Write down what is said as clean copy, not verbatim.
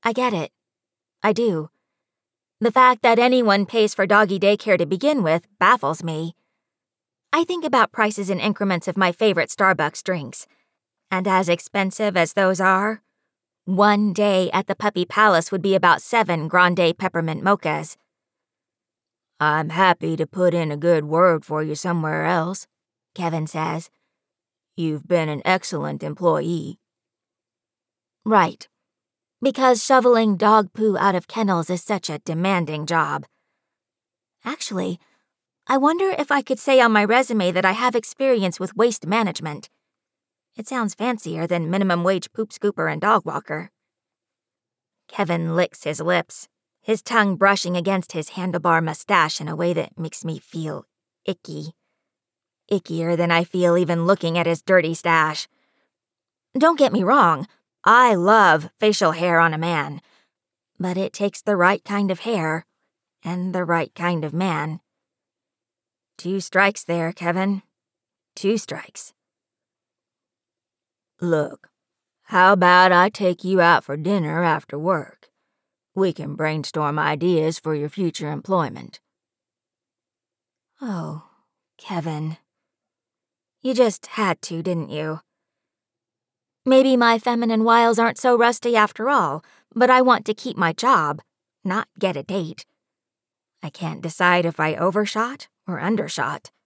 I get it. I do. The fact that anyone pays for doggy daycare to begin with baffles me. I think about prices in increments of my favorite Starbucks drinks. And as expensive as those are, one day at the Puppy Palace would be about 7 grande peppermint mochas. I'm happy to put in a good word for you somewhere else, Kevin says. You've been an excellent employee. Right. Because shoveling dog poo out of kennels is such a demanding job. Actually, I wonder if I could say on my resume that I have experience with waste management. It sounds fancier than minimum wage poop scooper and dog walker. Kevin licks his lips, his tongue brushing against his handlebar mustache in a way that makes me feel icky. Ickier than I feel even looking at his dirty stash. Don't get me wrong, I love facial hair on a man. But it takes the right kind of hair and the right kind of man. 2 strikes there, Kevin. 2 strikes. Look, how about I take you out for dinner after work? We can brainstorm ideas for your future employment. Oh, Kevin. You just had to, didn't you? Maybe my feminine wiles aren't so rusty after all, but I want to keep my job, not get a date. I can't decide if I overshot or undershot.